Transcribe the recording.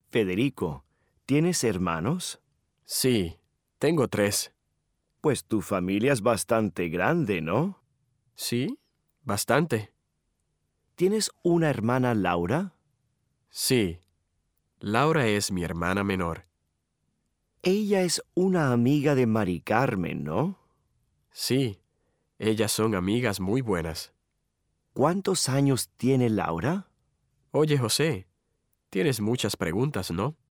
Federico, ¿tienes hermanos? Sí, tengo 3. Pues tu familia es bastante grande, ¿no? Sí, bastante. ¿Tienes una hermana Laura? Sí, Laura es mi hermana menor. Ella es una amiga de Mari Carmen, ¿no? Sí, ellas son amigas muy buenas. ¿Cuántos años tiene Laura? Oye, José, tienes muchas preguntas, ¿no?